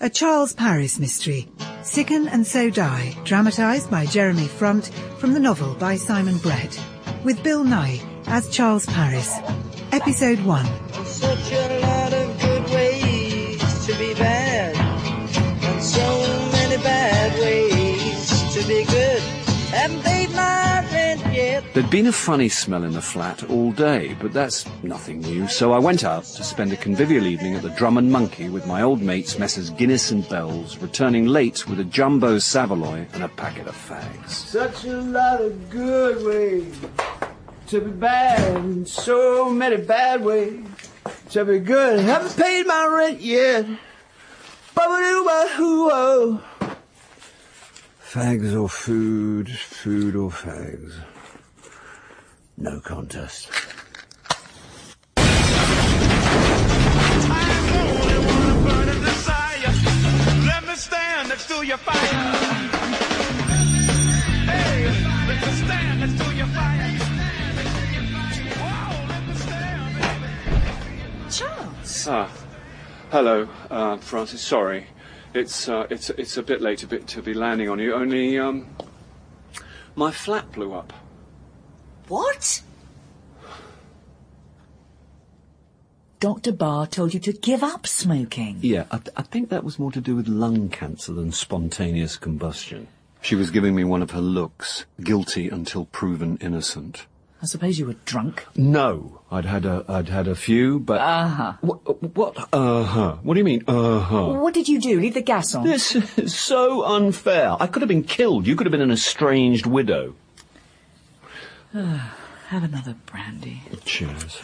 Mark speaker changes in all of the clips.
Speaker 1: A Charles Paris mystery. Sicken and So Die, dramatised by Jeremy Front from the novel by Simon Brett. With Bill Nye as Charles Paris. Episode 1.
Speaker 2: Such a lot of good ways to be bad, and so many bad ways to be good. Haven't paid my rent yet.
Speaker 3: There'd been a funny smell in the flat all day, but that's nothing new, so I went out to spend a convivial evening at the Drum and Monkey with my old mates Messrs Guinness and Bells, returning late with a jumbo Savoy and a packet of fags.
Speaker 2: Such a lot of good ways to be bad, and so many bad ways to be good. Haven't paid my rent yet. Ba-ba-doo-ba-hoo-oh.
Speaker 3: Fags or food, food or fags. No contest.
Speaker 4: Let me stand next to your fire. Hey, let me stand next to your fire. Whoa, let me stand, baby.
Speaker 5: Charles?
Speaker 3: Hello, Francis. Sorry. It's a bit late to be landing on you. Only, my flat blew up.
Speaker 5: What? Dr. Barr told you to give up smoking.
Speaker 3: Yeah, I think that was more to do with lung cancer than spontaneous combustion. She was giving me one of her looks, guilty until proven innocent.
Speaker 5: I suppose you were drunk.
Speaker 3: No, I'd had a few, but...
Speaker 5: Uh-huh.
Speaker 3: What? Uh-huh? What do you mean, uh-huh?
Speaker 5: What did you do? Leave the gas on?
Speaker 3: This is so unfair. I could have been killed. You could have been an estranged widow.
Speaker 5: Have another brandy.
Speaker 3: Cheers.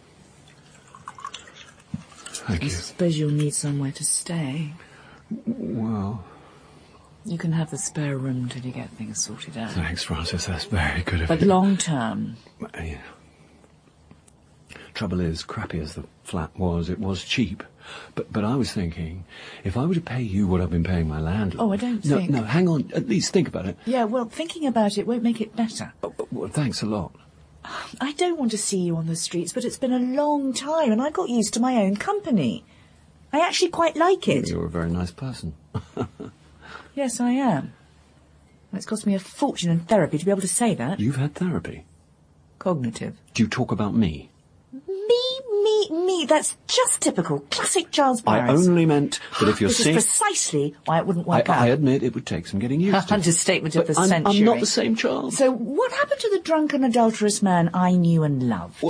Speaker 3: Thank
Speaker 5: I
Speaker 3: you.
Speaker 5: suppose you'll need somewhere to stay.
Speaker 3: Well...
Speaker 5: You can have the spare room till you get things sorted out.
Speaker 3: Thanks, Francis. That's very good of
Speaker 5: But
Speaker 3: you.
Speaker 5: long term.
Speaker 3: Yeah. Trouble is, crappy as the flat was, it was cheap. But I was thinking, if I were to pay you what I've been paying my landlord...
Speaker 5: Oh, I don't think...
Speaker 3: No, hang on. At least think about it.
Speaker 5: Yeah, well, thinking about it won't make it better.
Speaker 3: Well, thanks a lot.
Speaker 5: I don't want to see you on the streets, but it's been a long time and I got used to my own company. I actually quite like it.
Speaker 3: You're a very nice person.
Speaker 5: Yes, I am. It's cost me a fortune in therapy to be able to say that.
Speaker 3: You've had therapy?
Speaker 5: Cognitive.
Speaker 3: Do you talk about me?
Speaker 5: Me. That's just typical. Classic Charles Paris.
Speaker 3: I only meant that if you're
Speaker 5: This
Speaker 3: seeing...
Speaker 5: is precisely why it wouldn't work out.
Speaker 3: I admit it would take some getting used to.
Speaker 5: Understatement of the
Speaker 3: I'm
Speaker 5: century.
Speaker 3: not the same Charles.
Speaker 5: So what happened to the drunken, adulterous man I knew and loved?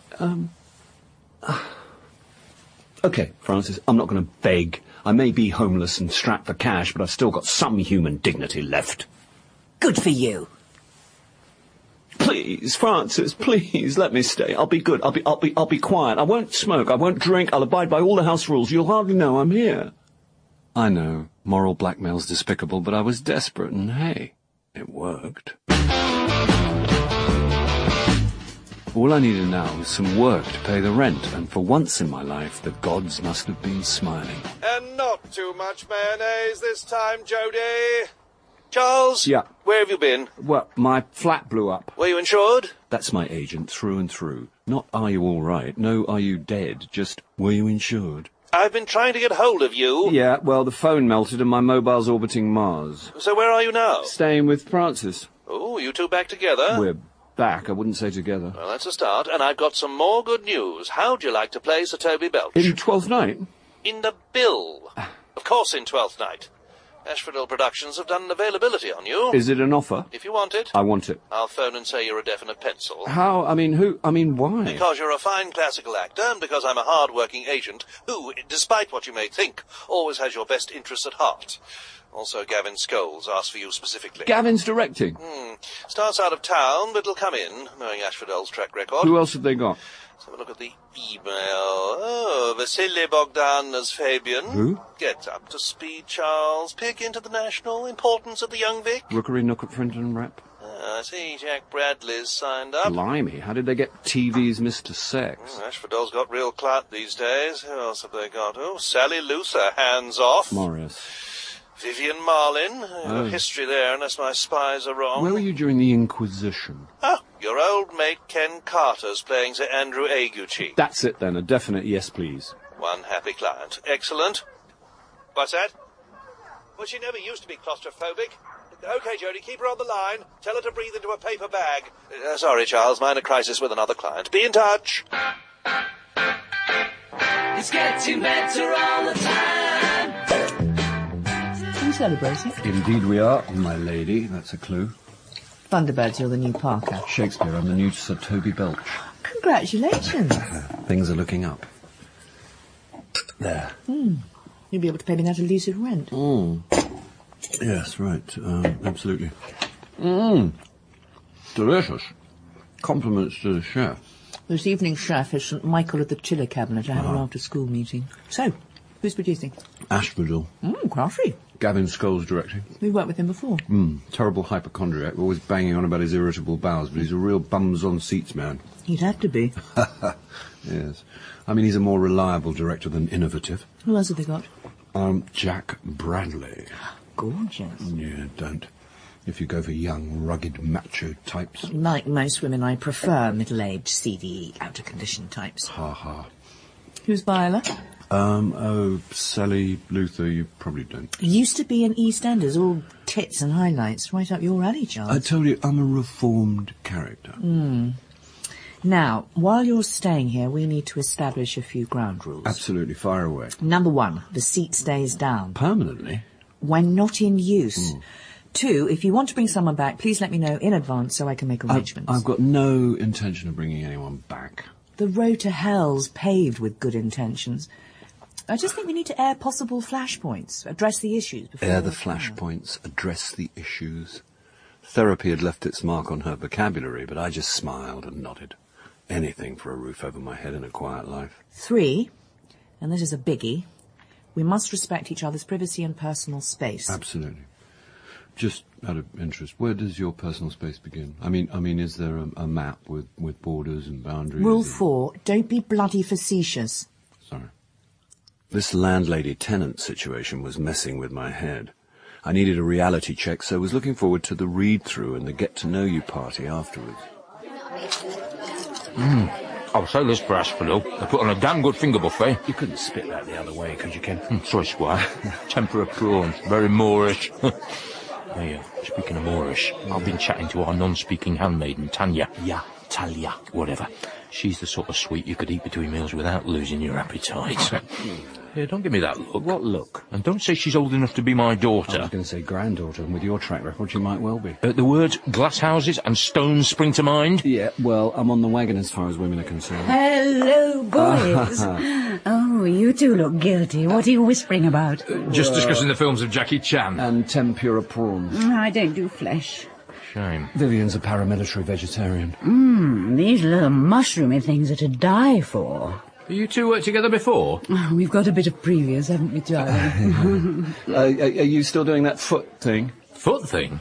Speaker 3: OK, Francis, I'm not going to beg. I may be homeless and strapped for cash, but I've still got some human dignity left.
Speaker 5: Good for you.
Speaker 3: Please, Francis, please, let me stay. I'll be good. I'll be quiet. I won't smoke. I won't drink. I'll abide by all the house rules. You'll hardly know I'm here. I know, moral blackmail's despicable, but I was desperate, and hey, it worked. All I needed now was some work to pay the rent, and for once in my life, the gods must have been smiling.
Speaker 4: And not too much mayonnaise this time, Jody. Charles?
Speaker 3: Yeah.
Speaker 4: Where have you been?
Speaker 3: Well, my flat blew up.
Speaker 4: Were you insured?
Speaker 3: That's my agent, through and through. Not are you all right, no are you dead, just were you insured?
Speaker 4: I've been trying to get hold of you.
Speaker 3: Yeah, well, the phone melted and my mobile's orbiting Mars.
Speaker 4: So where are you now?
Speaker 3: Staying with Francis.
Speaker 4: Oh, you two back together?
Speaker 3: We're back, I wouldn't say together.
Speaker 4: Well, that's a start, and I've got some more good news. How'd you like to play Sir Toby Belch?
Speaker 3: In Twelfth Night?
Speaker 4: In the bill. Of course in Twelfth Night. Ashford Productions have done an availability on you.
Speaker 3: Is it an offer?
Speaker 4: If you want it.
Speaker 3: I want it.
Speaker 4: I'll phone and say you're a definite pencil.
Speaker 3: How? I mean, why?
Speaker 4: Because you're a fine classical actor, and because I'm a hard-working agent who, despite what you may think, always has your best interests at heart. Also, Gavin Scholes asked for you specifically.
Speaker 3: Gavin's directing?
Speaker 4: Starts out of town, but he'll come in, knowing Ashfordell's track record.
Speaker 3: Who else have they got?
Speaker 4: Let's have a look at the email. Oh, Vasily Bogdan as Fabian.
Speaker 3: Who?
Speaker 4: Get up to speed, Charles. Pick into the national importance of the young Vic.
Speaker 3: Rookery Nook at Frinton Rep?
Speaker 4: I see Jack Bradley's signed up.
Speaker 3: Blimey, how did they get TV's Mr. Sex?
Speaker 4: Ashfordell's got real clout these days. Who else have they got? Oh, Sally Luther, hands off.
Speaker 3: Morris.
Speaker 4: Vivian Marlin. History there, unless my spies are wrong.
Speaker 3: Where were you during the Inquisition?
Speaker 4: Oh, your old mate Ken Carter's playing Sir Andrew Aguchi.
Speaker 3: That's it then, a definite yes, please.
Speaker 4: One happy client. Excellent. What's that? Well, she never used to be claustrophobic. OK, Jodie, keep her on the line. Tell her to breathe into a paper bag. Sorry, Charles, minor crisis with another client. Be in touch.
Speaker 6: It's getting better all the time.
Speaker 5: Are you celebrating?
Speaker 3: Indeed we are, my lady. That's a clue.
Speaker 5: Thunderbirds, you're the new Parker.
Speaker 3: Shakespeare, I'm the new Sir Toby Belch.
Speaker 5: Congratulations.
Speaker 3: Things are looking up. There.
Speaker 5: You'll be able to pay me that elusive rent.
Speaker 3: Yes, right. Absolutely. Delicious. Compliments to the chef.
Speaker 5: This evening's chef is St Michael of the Chiller Cabinet. I had an after-school meeting. So, who's producing?
Speaker 3: Asphodel.
Speaker 5: Crafty.
Speaker 3: Gavin Scholes directing.
Speaker 5: We've worked with him before.
Speaker 3: Terrible hypochondriac, always banging on about his irritable bowels, but he's a real bums-on-seats man.
Speaker 5: He'd have to be.
Speaker 3: Yes. I mean, he's a more reliable director than innovative.
Speaker 5: Who else have they got?
Speaker 3: Jack Bradley.
Speaker 5: Gorgeous.
Speaker 3: Yeah, don't. If you go for young, rugged, macho types.
Speaker 5: Like most women, I prefer middle-aged, seedy, out-of-condition types.
Speaker 3: Ha ha.
Speaker 5: Who's Viola?
Speaker 3: Sally Luther, you probably don't.
Speaker 5: Used to be in EastEnders, all tits and highlights. Right up your alley, Charles.
Speaker 3: I told you, I'm a reformed character.
Speaker 5: Now, while you're staying here, we need to establish a few ground rules.
Speaker 3: Absolutely, fire away.
Speaker 5: Number 1, the seat stays down.
Speaker 3: Permanently?
Speaker 5: When not in use. 2, if you want to bring someone back, please let me know in advance so I can make arrangements.
Speaker 3: I've got no intention of bringing anyone back.
Speaker 5: The road to hell's paved with good intentions. I just think we need to air possible flashpoints, address the issues before...
Speaker 3: Air the flashpoints, address the issues. Therapy had left its mark on her vocabulary, but I just smiled and nodded. Anything for a roof over my head and a quiet life.
Speaker 5: 3, and this is a biggie, we must respect each other's privacy and personal space.
Speaker 3: Absolutely. Just out of interest, where does your personal space begin? I mean, is there a map with borders and boundaries?
Speaker 5: Rule 4, don't be bloody facetious.
Speaker 3: Sorry. This landlady-tenant situation was messing with my head. I needed a reality check, so I was looking forward to the read-through and the get-to-know-you party afterwards.
Speaker 7: I'll say this for Asphodel. They put on a damn good finger buffet.
Speaker 3: You couldn't spit that the other way, could you, Ken?
Speaker 7: Sorry, Squire. Tempura prawns. Very Moorish. Hey, speaking of Moorish, I've been chatting to our non-speaking handmaiden, Tanya. Yeah, Talia. Whatever. She's the sort of sweet you could eat between meals without losing your appetite. Yeah, don't give me that look.
Speaker 3: What look?
Speaker 7: And don't say she's old enough to be my daughter.
Speaker 3: I was going to say granddaughter, and with your track record, she might well be.
Speaker 7: The words glass houses and stones spring to mind?
Speaker 3: Yeah, well, I'm on the wagon as far as women are concerned.
Speaker 8: Hello, boys. Oh, you two look guilty. What are you whispering about?
Speaker 7: Just discussing the films of Jackie Chan.
Speaker 3: And tempura prawns.
Speaker 8: I don't do flesh.
Speaker 7: Shame.
Speaker 3: Vivian's a paramilitary vegetarian.
Speaker 8: These little mushroomy things are to die for.
Speaker 7: You two worked together before?
Speaker 8: We've got a bit of previous, haven't we, Charlie?
Speaker 3: Are you still doing that foot thing?
Speaker 7: Foot thing?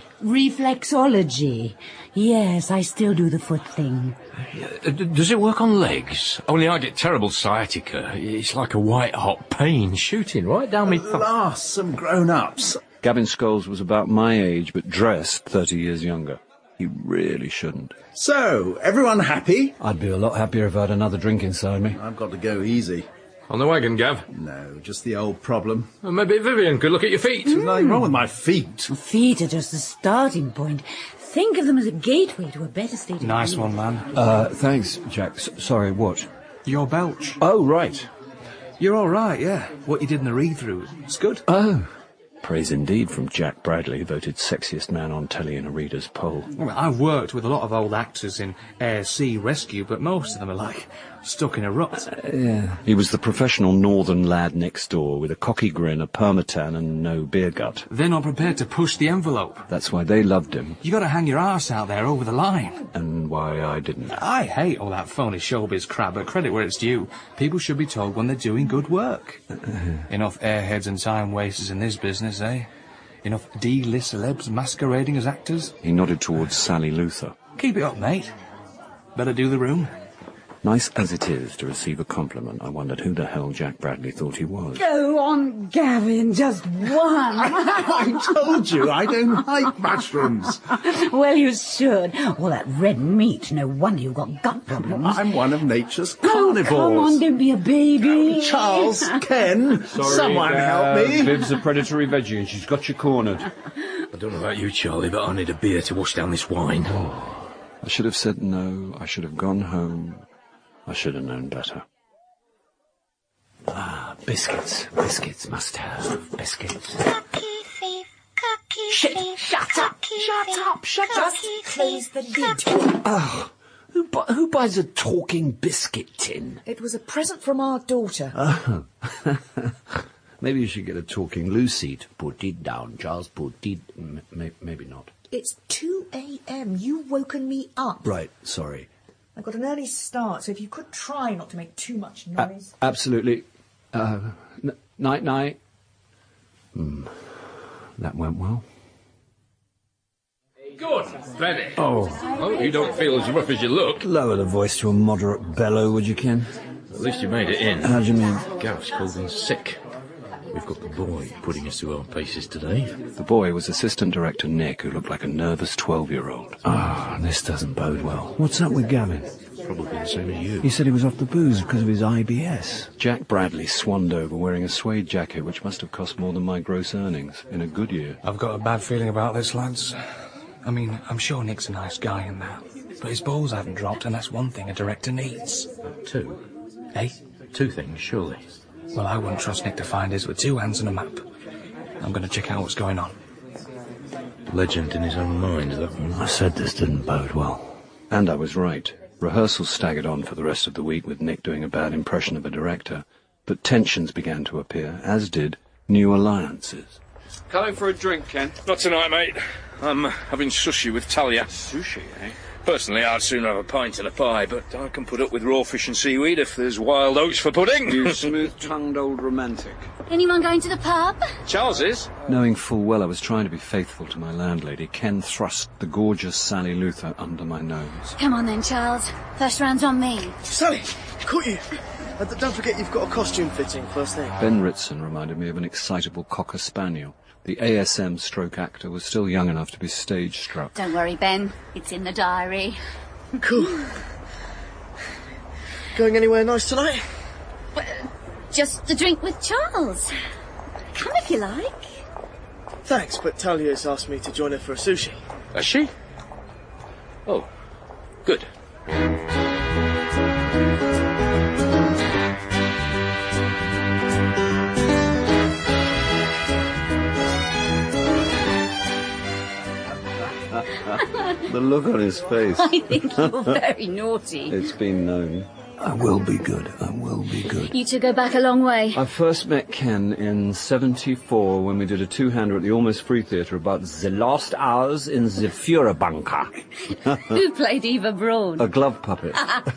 Speaker 8: Reflexology. Yes, I still do the foot thing.
Speaker 7: Does it work on legs? Only I get terrible sciatica. It's like a white-hot pain shooting right down me...
Speaker 9: Last, some grown-ups.
Speaker 3: Gavin Scholes was about my age, but dressed 30 years younger. He really shouldn't.
Speaker 9: So, everyone happy?
Speaker 3: I'd be a lot happier if I had another drink inside me.
Speaker 9: I've got to go easy.
Speaker 7: On the wagon, Gav?
Speaker 9: No, just the old problem.
Speaker 7: Well, maybe Vivian could look at your feet.
Speaker 9: There's nothing wrong with my feet.
Speaker 8: Feet are just the starting point. Think of them as a gateway to a better state of
Speaker 10: Nice
Speaker 8: being.
Speaker 10: one, man.
Speaker 3: Thanks, Jack. Sorry, what?
Speaker 10: Your belch.
Speaker 3: Oh, right.
Speaker 10: You're all right, yeah. What you did in the read-through, it's good.
Speaker 3: Oh. Praise indeed from Jack Bradley, voted sexiest man on telly in a reader's poll.
Speaker 10: Well, I've worked with a lot of old actors in air, sea, rescue, but most of them are like stuck in a rut.
Speaker 3: Yeah. He was the professional northern lad next door with a cocky grin, a permatan and no beer gut.
Speaker 10: They're not prepared to push the envelope.
Speaker 3: That's why they loved him.
Speaker 10: You got to hang your arse out there over the line.
Speaker 3: And why I didn't.
Speaker 10: I hate all that phony showbiz crap, but credit where it's due. People should be told when they're doing good work. Enough airheads and time wasters in this business, eh? Enough D-list celebs masquerading as actors.
Speaker 3: He nodded towards Sally Luther.
Speaker 10: Keep it up, mate. Better do the room.
Speaker 3: Nice as it is to receive a compliment, I wondered who the hell Jack Bradley thought he was.
Speaker 8: Go on, Gavin, just one.
Speaker 9: I told you I don't like mushrooms.
Speaker 8: Well, you should. All that red meat, no wonder you've got gut problems.
Speaker 9: I'm one of nature's
Speaker 8: Oh,
Speaker 9: carnivores.
Speaker 8: come on, don't be a baby.
Speaker 9: Charles, Ken, someone help me.
Speaker 3: Viv's a predatory veggie and she's got you cornered.
Speaker 7: I don't know about you, Charlie, but I need a beer to wash down this wine.
Speaker 3: I should have said no. I should have gone home. I should have known better.
Speaker 11: Biscuits. Biscuits, must have. Biscuits.
Speaker 5: Shut up! Just close the lid.
Speaker 11: Oh, who buys a talking biscuit tin?
Speaker 5: It was a present from our daughter.
Speaker 11: Oh. Maybe you should get a talking Lucy to put it down, Charles. Put it... maybe not.
Speaker 5: It's 2 a.m. You've woken me up.
Speaker 11: Right, sorry.
Speaker 5: I've got an early start, so if you could try not to make too much noise.
Speaker 3: Absolutely. Night-night. That went well.
Speaker 7: Good, Benny. Oh, you don't feel as rough as you look.
Speaker 11: Lower the voice to a moderate bellow, would you, Ken?
Speaker 7: At least you made it in.
Speaker 11: How do you mean?
Speaker 7: Gareth's cold and sick. We've got the boy putting us through our paces today.
Speaker 3: The boy was Assistant Director Nick, who looked like a nervous 12-year-old.
Speaker 11: This doesn't bode well. What's up with Gavin?
Speaker 7: Probably the same as you.
Speaker 11: He said he was off the booze because of his IBS.
Speaker 3: Jack Bradley swanned over wearing a suede jacket which must have cost more than my gross earnings in a good year.
Speaker 10: I've got a bad feeling about this, lads. I mean, I'm sure Nick's a nice guy and that, but his balls haven't dropped, and that's one thing a director needs.
Speaker 7: Two?
Speaker 10: Eh?
Speaker 7: Two things, surely.
Speaker 10: Well, I wouldn't trust Nick to find his with two hands and a map. I'm going to check out what's going on.
Speaker 7: Legend in his own mind, that one.
Speaker 11: I said this didn't bode well.
Speaker 3: And I was right. Rehearsals staggered on for the rest of the week with Nick doing a bad impression of a director, but tensions began to appear, as did new alliances.
Speaker 12: Coming for a drink, Ken?
Speaker 7: Not tonight, mate. I'm having sushi with Talia.
Speaker 12: Sushi, eh?
Speaker 7: Personally, I'd sooner have a pint and a pie, but I can put up with raw fish and seaweed if there's wild oats for pudding.
Speaker 12: You smooth-tongued old romantic.
Speaker 13: Anyone going to the pub?
Speaker 7: Charles is.
Speaker 3: Knowing full well I was trying to be faithful to my landlady, Ken thrust the gorgeous Sally Luther under my nose.
Speaker 13: Come on then, Charles. First round's on me.
Speaker 14: Sally, caught you. Don't forget you've got a costume fitting first thing.
Speaker 3: Ben Ritson reminded me of an excitable cocker spaniel. The ASM stroke actor was still young enough to be stage struck.
Speaker 13: Don't worry, Ben. It's in the diary.
Speaker 14: Cool. Going anywhere nice tonight?
Speaker 13: Just a drink with Charles. Come if you like.
Speaker 14: Thanks, but Talia's asked me to join her for a sushi.
Speaker 7: Has she? Oh, good.
Speaker 3: The look on his face.
Speaker 13: I think you're very naughty.
Speaker 3: It's been known.
Speaker 11: I will be good. I will be good.
Speaker 13: You two go back a long way.
Speaker 3: I first met Ken in '74 when we did a two-hander at the Almost Free Theatre about the lost hours in the Führerbunker.
Speaker 13: Who played Eva Braun?
Speaker 3: A glove puppet.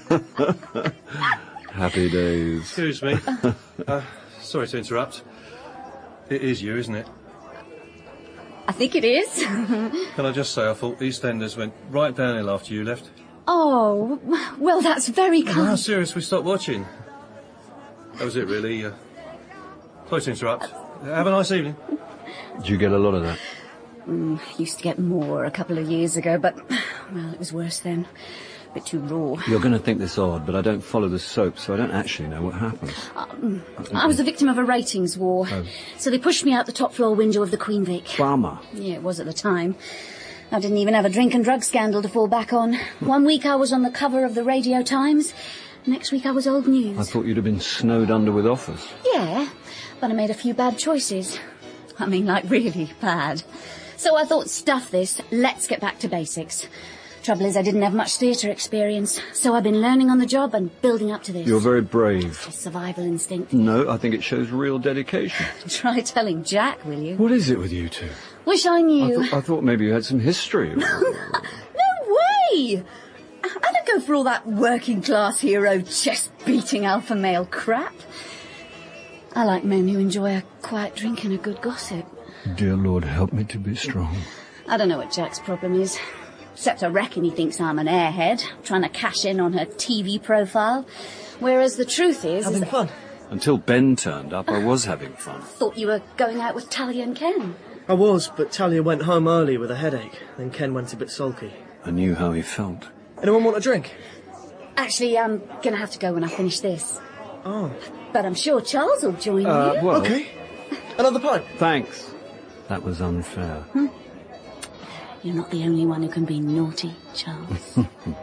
Speaker 3: Happy days.
Speaker 15: Excuse me. Sorry to interrupt. It is you, isn't it?
Speaker 13: I think it is.
Speaker 15: Can I just say, I thought EastEnders went right downhill after you left.
Speaker 13: Oh, well, that's very kind.
Speaker 15: How serious we stopped watching. That was it, really. Sorry to interrupt. Have a nice evening.
Speaker 3: Did you get a lot of that?
Speaker 13: Used to get more a couple of years ago, but, well, it was worse then. A bit too raw.
Speaker 3: You're going to think this odd, but I don't follow the soap, so I don't actually know what happened.
Speaker 13: I was a victim of a ratings war.
Speaker 3: Oh.
Speaker 13: So they pushed me out the top floor window of the Queen Vic.
Speaker 3: Bummer.
Speaker 13: Yeah, it was at the time. I didn't even have a drink and drug scandal to fall back on. One week I was on the cover of the Radio Times. Next week I was old news.
Speaker 3: I thought you'd have been snowed under with offers.
Speaker 13: Yeah, but I made a few bad choices. I mean, like, really bad. So I thought, stuff this, let's get back to basics. Trouble is, I didn't have much theatre experience, so I've been learning on the job and building up to this.
Speaker 3: You're very brave.
Speaker 13: Survival instinct.
Speaker 3: No, I think it shows real dedication.
Speaker 13: Try telling Jack, will you?
Speaker 3: What is it with you two?
Speaker 13: Wish I knew.
Speaker 3: I thought maybe you had some history.
Speaker 5: No way! I don't go for all that working class hero chest-beating alpha male crap.
Speaker 13: I like men who enjoy a quiet drink and a good gossip.
Speaker 3: Dear Lord, help me to be strong.
Speaker 13: I don't know what Jack's problem is. Except I reckon he thinks I'm an airhead, trying to cash in on her TV profile. Whereas the truth is...
Speaker 14: Having fun?
Speaker 3: Until Ben turned up, I was having fun.
Speaker 13: Thought you were going out with Talia and Ken.
Speaker 14: I was, but Talia went home early with a headache. Then Ken went a bit sulky.
Speaker 3: I knew how he felt.
Speaker 14: Anyone want a drink?
Speaker 13: Actually, I'm going to have to go when I finish this.
Speaker 14: Oh.
Speaker 13: But I'm sure Charles will join you.
Speaker 3: Well,
Speaker 14: OK. Another pint?
Speaker 3: Thanks. That was unfair.
Speaker 13: You're not the only one who can be naughty, Charles.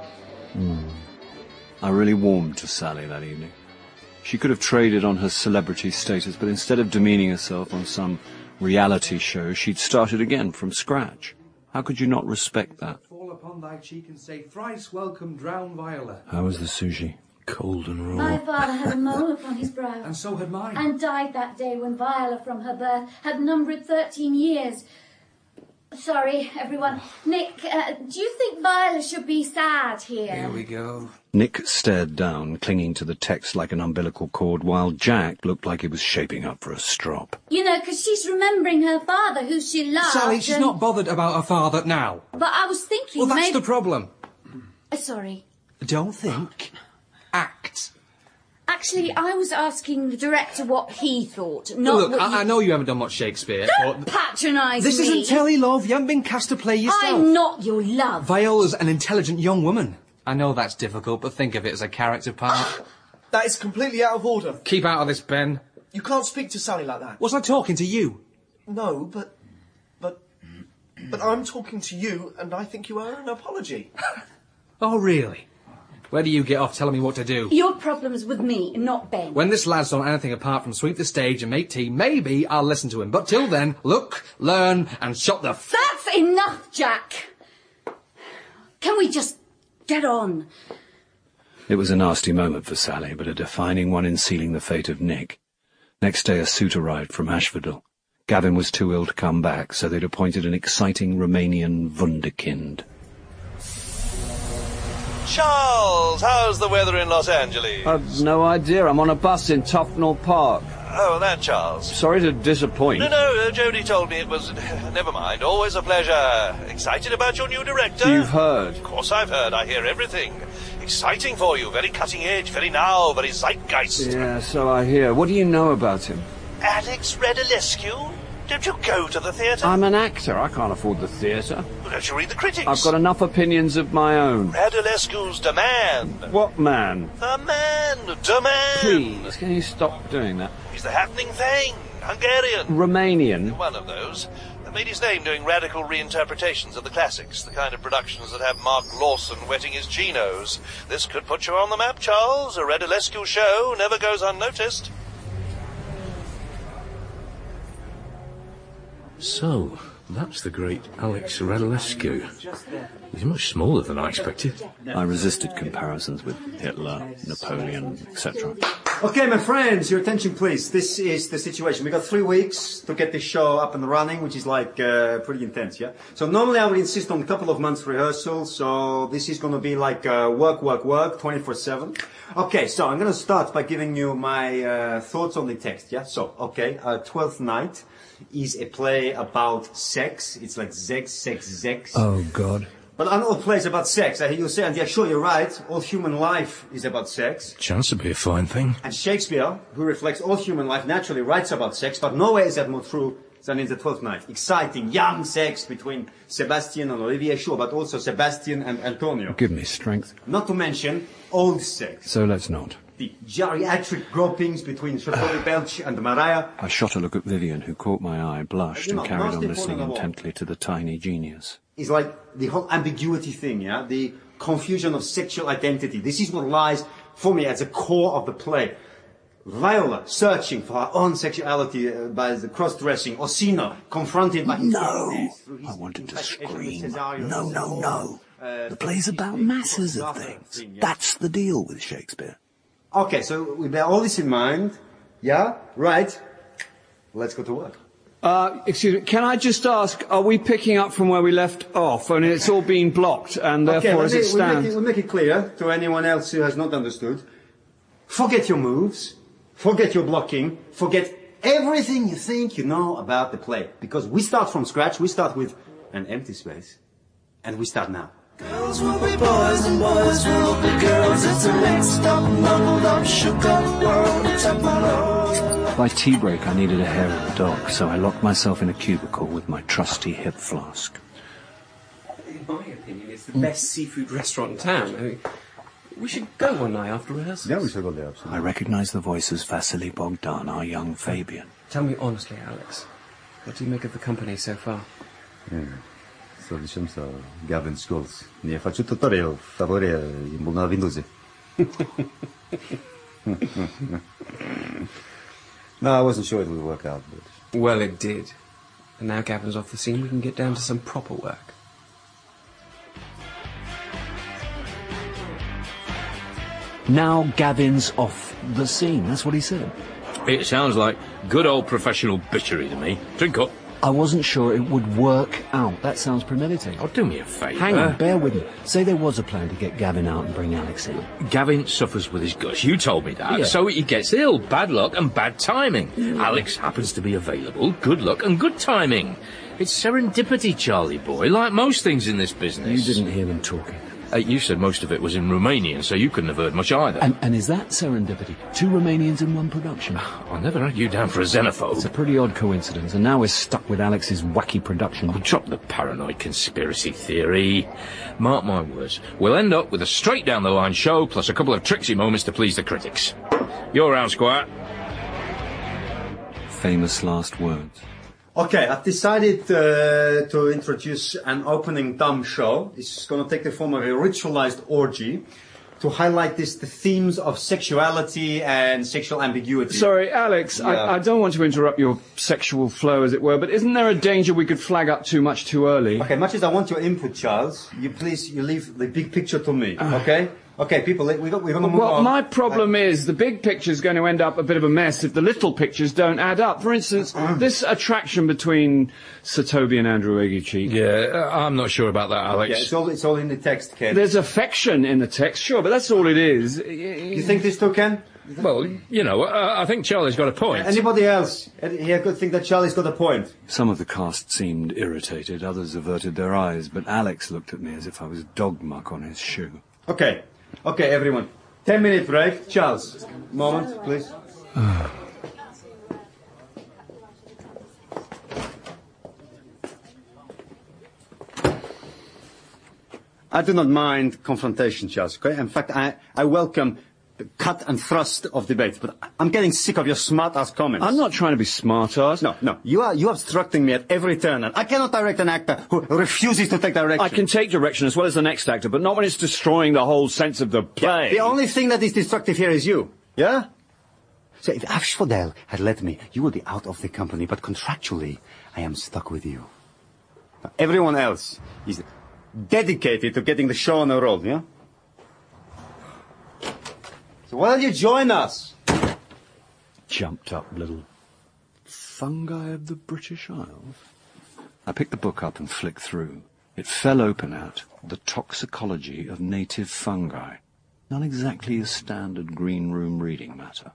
Speaker 3: I really warmed to Sally that evening. She could have traded on her celebrity status, but instead of demeaning herself on some reality show, she'd started again from scratch. How could you not respect that?
Speaker 10: Fall upon thy cheek and say, thrice welcome, drowned Viola.
Speaker 3: How was the sushi? Cold and raw.
Speaker 13: My father had a mole upon his brow.
Speaker 10: And so had mine.
Speaker 13: And died that day when Viola from her birth had numbered 13 years. Sorry, everyone. Nick, do you think Viola should be sad here?
Speaker 10: Here we go.
Speaker 3: Nick stared down, clinging to the text like an umbilical cord, while Jack looked like he was shaping up for a strop.
Speaker 13: You know, 'cause she's remembering her father, who she loved.
Speaker 10: Sally, she's not bothered about her father now.
Speaker 13: But I was thinking
Speaker 10: Well, that's
Speaker 13: maybe...
Speaker 10: the problem.
Speaker 13: Sorry.
Speaker 10: Don't think. Act.
Speaker 13: Actually, I was asking the director what he thought, not
Speaker 10: Look,
Speaker 13: what
Speaker 10: I know you haven't done much Shakespeare,
Speaker 13: Don't patronise
Speaker 10: This
Speaker 13: me.
Speaker 10: isn't telly, love. You haven't been cast to play yourself.
Speaker 13: I'm not your love.
Speaker 10: Viola's an intelligent young woman. I know that's difficult, but think of it as a character part.
Speaker 14: That is completely out of order.
Speaker 10: Keep out of this, Ben.
Speaker 14: You can't speak to Sally like that.
Speaker 10: Was I talking to you?
Speaker 14: No, but I'm talking to you, and I think you owe an apology.
Speaker 10: Oh, really? Where do you get off telling me what to do?
Speaker 13: Your problem's with me, not Ben.
Speaker 10: When this lad's done anything apart from sweep the stage and make tea, maybe I'll listen to him. But till then, look, learn, and shut the
Speaker 13: That's enough, Jack! Can we just get on?
Speaker 3: It was a nasty moment for Sally, but a defining one in sealing the fate of Nick. Next day a suit arrived from Ashfordville. Gavin was too ill to come back, so they'd appointed an exciting Romanian wunderkind.
Speaker 4: Charles, how's the weather in Los Angeles?
Speaker 12: I've no idea. I'm on a bus in Tufnell Park.
Speaker 4: Oh, that Charles.
Speaker 12: Sorry to disappoint.
Speaker 4: No, Jodie told me it was... Never mind, always a pleasure. Excited about your new director?
Speaker 12: You've heard.
Speaker 4: Of course I've heard. I hear everything. Exciting for you. Very cutting edge, very now, very zeitgeist.
Speaker 12: Yeah, so I hear. What do you know about him?
Speaker 4: Alex Radulescu? Don't you go to the theatre?
Speaker 12: I'm an actor. I can't afford the theatre.
Speaker 4: Well, don't you read the critics?
Speaker 12: I've got enough opinions of my own.
Speaker 4: Radulescu's the man.
Speaker 12: What man?
Speaker 4: The man. The man.
Speaker 12: Please, can you stop doing that?
Speaker 4: He's the happening thing. Hungarian.
Speaker 12: Romanian.
Speaker 4: One of those. Made his name doing radical reinterpretations of the classics, the kind of productions that have Mark Lawson wetting his chinos. This could put you on the map, Charles. A Radulescu show never goes unnoticed.
Speaker 7: So, that's the great Alex Radulescu. He's much smaller than I expected.
Speaker 3: I resisted comparisons with Hitler, Napoleon, etc.
Speaker 16: Okay, my friends, your attention please. This is the situation. We got 3 weeks to get this show up and running, which is like pretty intense, yeah? So normally I would insist on a couple of months rehearsal, so this is going to be like work, 24/7. Okay, so I'm going to start by giving you my thoughts on the text, yeah? So, okay, Twelfth Night is a play about sex. It's like sex.
Speaker 3: Oh, God.
Speaker 16: But I know plays about sex. I hear you say, and yeah, sure, you're right. All human life is about sex.
Speaker 7: Chance to be a fine thing.
Speaker 16: And Shakespeare, who reflects all human life, naturally writes about sex, but nowhere is that more true than in the Twelfth Night. Exciting, young sex between Sebastian and Olivier, sure, but also Sebastian and Antonio.
Speaker 3: Give me strength.
Speaker 16: Not to mention old sex.
Speaker 3: So let's not.
Speaker 16: The geriatric gropings between Shirley Belch and Mariah.
Speaker 3: I shot a look at Vivian, who caught my eye, blushed,
Speaker 16: You know,
Speaker 3: and carried
Speaker 16: most
Speaker 3: on listening
Speaker 16: important of all.
Speaker 3: intently to the tiny genius.
Speaker 16: Is like the whole ambiguity thing, yeah? The confusion of sexual identity. This is what lies, for me, at the core of the play. Viola searching for her own sexuality by the cross-dressing. Orsino confronted by his illness through his
Speaker 3: I wanted to
Speaker 16: infatuation with
Speaker 3: scream.
Speaker 16: Cesario.
Speaker 3: No. The play's about masses of things. That's the deal with Shakespeare.
Speaker 16: Okay, so we bear all this in mind. Yeah? Right. Let's go to work.
Speaker 12: Excuse me, can I just ask, are we picking up from where we left off? I mean, it's all been blocked, and therefore, as it stands...
Speaker 16: We'll make it clear to anyone else who has not understood. Forget your moves. Forget your blocking. Forget everything you think you know about the play. Because we start from scratch. We start with an empty space. And we start now.
Speaker 2: Girls will be boys and boys will be girls. It's a mixed up, muddled up, shook up world.
Speaker 3: By tea break, I needed a hair of the dog, so I locked myself in a cubicle with my trusty hip flask.
Speaker 17: In my opinion, it's the best seafood restaurant in town. I mean, we should go one night after rehearsals.
Speaker 11: Yeah, we should go there, absolutely.
Speaker 3: I recognized the voice as Vasily Bogdan, our young Fabian.
Speaker 17: Tell me honestly, Alex, what do you make of the company so far?
Speaker 11: Sto dicendo Gavin Schools. Ne faccio tuttora io favore in buona Windows. No, I wasn't sure it would work out, but...
Speaker 17: Well, it did. And now Gavin's off the scene, we can get down to some proper work.
Speaker 3: Now Gavin's off the scene. That's what he said.
Speaker 7: It sounds like good old professional bitchery to me. Drink up.
Speaker 3: I wasn't sure it would work out. That sounds premeditated.
Speaker 7: Oh, do me a favour.
Speaker 3: Hang on, bear with me. Say there was a plan to get Gavin out and bring Alex in.
Speaker 7: Gavin suffers with his guts. You told me that.
Speaker 3: Yeah.
Speaker 7: So he gets ill. Bad luck and bad timing. Alex happens to be available. Good luck and good timing. It's serendipity, Charlie boy, like most things in this business.
Speaker 3: You didn't hear them talking.
Speaker 7: You said most of it was in Romanian, so you couldn't have heard much either.
Speaker 3: And is that serendipity? 2 Romanians in one production?
Speaker 7: I'll never had you down for a xenophobe.
Speaker 3: It's a pretty odd coincidence, and now we're stuck with Alex's wacky production.
Speaker 7: Oh, drop the paranoid conspiracy theory. Mark my words, we'll end up with a straight-down-the-line show, plus a couple of tricksy moments to please the critics. You're around, Squire.
Speaker 3: Famous last words.
Speaker 16: Okay, I've decided to introduce an opening dumb show. It's going to take the form of a ritualized orgy to highlight the themes of sexuality and sexual ambiguity.
Speaker 12: Sorry, Alex,
Speaker 16: Yeah.
Speaker 12: I don't want to interrupt your sexual flow, as it were, but isn't there a danger we could flag up too much too early?
Speaker 16: Okay, much as I want your input, Charles, you leave the big picture to me, okay? Okay, people, we're going to move
Speaker 12: Well,
Speaker 16: on.
Speaker 12: my problem is the big picture's going to end up a bit of a mess if the little pictures don't add up. For instance, this attraction between Sir Toby and Andrew Eggy-Cheek.
Speaker 7: Yeah, I'm not sure about that, Alex.
Speaker 16: Yeah, it's all in the text, Ken.
Speaker 12: There's affection in the text, sure, but that's all it is.
Speaker 16: You think this too, Ken?
Speaker 7: Well, you know, I think Charlie's got a point.
Speaker 16: Anybody else here could think that Charlie's got a point?
Speaker 3: Some of the cast seemed irritated, others averted their eyes, but Alex looked at me as if I was dog muck on his shoe.
Speaker 16: Okay, everyone. 10-minute break. Charles, moment, please. I do not mind confrontation, Charles, okay? In fact, I welcome the cut and thrust of debate, but I'm getting sick of your smart-ass comments.
Speaker 12: I'm not trying to be smart-ass.
Speaker 16: No, you are obstructing me at every turn, and I cannot direct an actor who refuses to take direction.
Speaker 12: I can take direction as well as the next actor, but not when it's destroying the whole sense of the play.
Speaker 16: Yeah, the only thing that is destructive here is you, yeah? So if Asphodel had let me, you would be out of the company, but contractually, I am stuck with you. Now, everyone else is dedicated to getting the show on the road, yeah? So why don't you join us?
Speaker 3: Jumped up little fungi of the British Isles. I picked the book up and flicked through. It fell open at The Toxicology of Native Fungi. Not exactly a standard green room reading matter.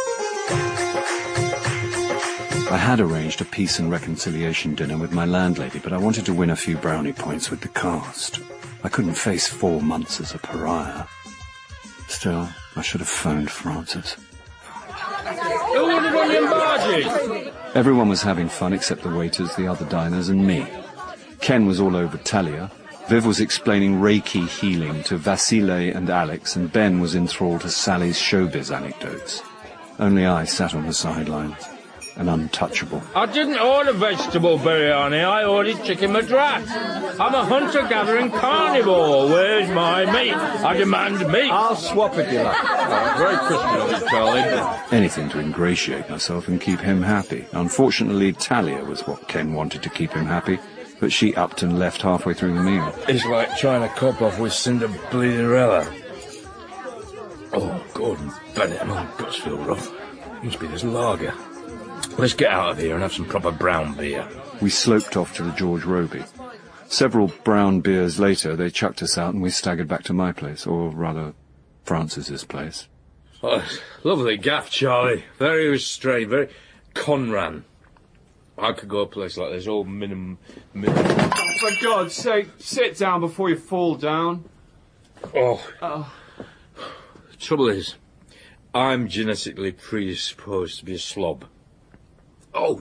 Speaker 3: I had arranged a peace and reconciliation dinner with my landlady, but I wanted to win a few brownie points with the cast. I couldn't face 4 months as a pariah. Still, I should have phoned Francis.
Speaker 7: Who would have run in barges?
Speaker 3: Everyone was having fun except the waiters, the other diners, and me. Ken was all over Talia. Viv was explaining Reiki healing to Vasile and Alex, and Ben was enthralled to Sally's showbiz anecdotes. Only I sat on the sidelines, an untouchable.
Speaker 7: I didn't order vegetable biryani, I ordered chicken madras. I'm a hunter-gathering carnivore. Where's my meat? I demand meat.
Speaker 12: I'll swap it, you like.
Speaker 7: Very Christian of you, Charlie.
Speaker 3: Anything to ingratiate myself and keep him happy. Unfortunately, Talia was what Ken wanted to keep him happy, but she upped and left halfway through the meal.
Speaker 7: It's like trying to cop off with Cinder Bleederella. Oh, Gordon Bennett, my guts feel rough. Must be this lager. Let's get out of here and have some proper brown beer.
Speaker 3: We sloped off to the George Robey. Several brown beers later, they chucked us out and we staggered back to my place, or rather, Francis's place.
Speaker 7: Oh, lovely gaff, Charlie. Very restrained, very Conran. I could go a place like this, all minimum.
Speaker 12: For God's sake, sit down before you fall down.
Speaker 7: Oh. The trouble is, I'm genetically predisposed to be a slob. Oh,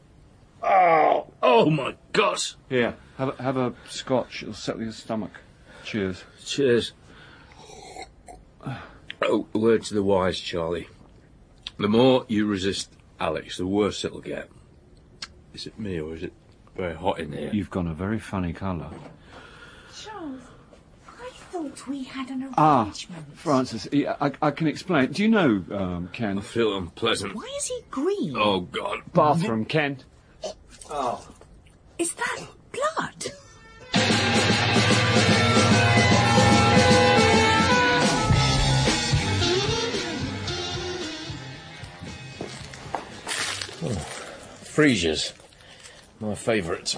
Speaker 7: my God!
Speaker 12: Here, have a scotch. It'll settle your stomach. Cheers.
Speaker 7: Cheers. Oh, word to the wise, Charlie. The more you resist Alex, the worse it'll get. Is it me, or is it very hot in here?
Speaker 12: You've gone a very funny colour.
Speaker 5: Charles, I thought we had an arrangement.
Speaker 12: Francis, I can explain. Do you know, Ken?
Speaker 7: I feel unpleasant.
Speaker 5: Why is he green?
Speaker 7: Oh, God.
Speaker 12: Bathroom, Ken.
Speaker 5: Oh. Is that blood?
Speaker 7: Freesias. My favourite.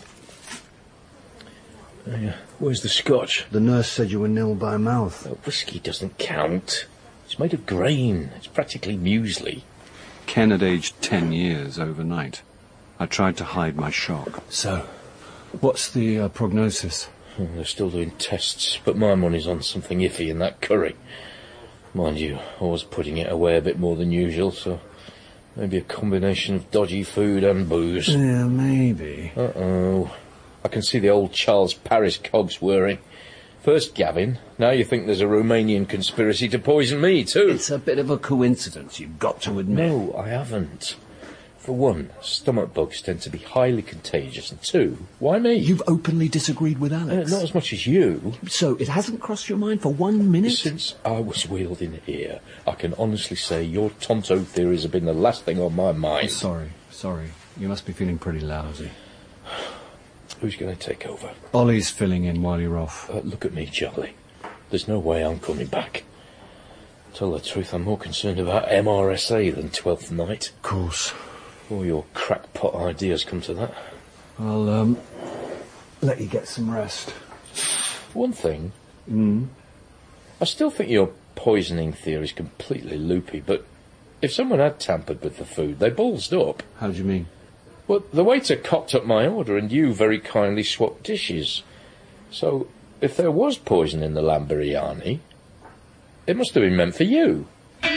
Speaker 7: Where's the scotch?
Speaker 11: The nurse said you were nil by mouth.
Speaker 7: Oh, whiskey doesn't count. It's made of grain. It's practically muesli.
Speaker 3: Ken had aged 10 years overnight. I tried to hide my shock.
Speaker 12: So, what's the prognosis?
Speaker 7: They're still doing tests, but my money's on something iffy in that curry. Mind you, I was putting it away a bit more than usual, so maybe a combination of dodgy food and booze.
Speaker 12: Yeah, maybe.
Speaker 7: Uh-oh. I can see the old Charles Paris cogs whirring. First Gavin, now you think there's a Romanian conspiracy to poison me, too.
Speaker 11: It's a bit of a coincidence, you've got to admit.
Speaker 7: No, I haven't. For one, stomach bugs tend to be highly contagious, and two, why me?
Speaker 11: You've openly disagreed with Alex.
Speaker 7: Not as much as you.
Speaker 11: So it hasn't crossed your mind for 1 minute?
Speaker 7: Since I was wheeled in here, I can honestly say your Tonto theories have been the last thing on my mind.
Speaker 12: Sorry. You must be feeling pretty lousy.
Speaker 7: Who's going to take over?
Speaker 12: Ollie's filling in while you're off.
Speaker 7: Look at me, Charlie. There's no way I'm coming back. Tell the truth, I'm more concerned about MRSA than Twelfth Night.
Speaker 12: Of course.
Speaker 7: All your crackpot ideas come to that.
Speaker 12: I'll, let you get some rest.
Speaker 7: One thing. I still think your poisoning theory is completely loopy, but if someone had tampered with the food, they ballsed up.
Speaker 12: How do you mean?
Speaker 7: Well, the waiter cocked up my order and you very kindly swapped dishes. So, if there was poison in the lamb biryani, it must have been meant for you.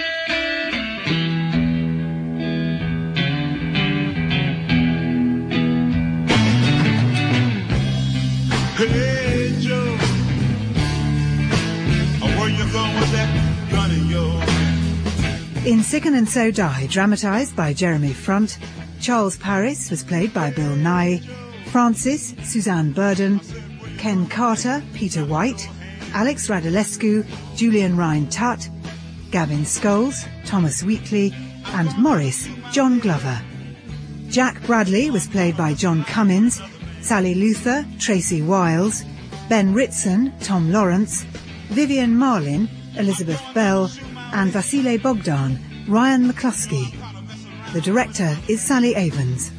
Speaker 18: Hey, Joe, where you going with that gun of yours?
Speaker 1: In Sicken and So Die, dramatised by Jeremy Front, Charles Paris was played by Bill Nye, Francis, Suzanne Burden, Ken Carter, Peter White, Alex Radulescu, Julian Rhine-Tutt, Gavin Scholes, Thomas Wheatley, and Morris, John Glover. Jack Bradley was played by John Cummins, Sally Luther, Tracy Wiles, Ben Ritson, Tom Lawrence, Vivian Marlin, Elizabeth Bell, and Vasile Bogdan, Ryan McCluskey. The director is Sally Avens.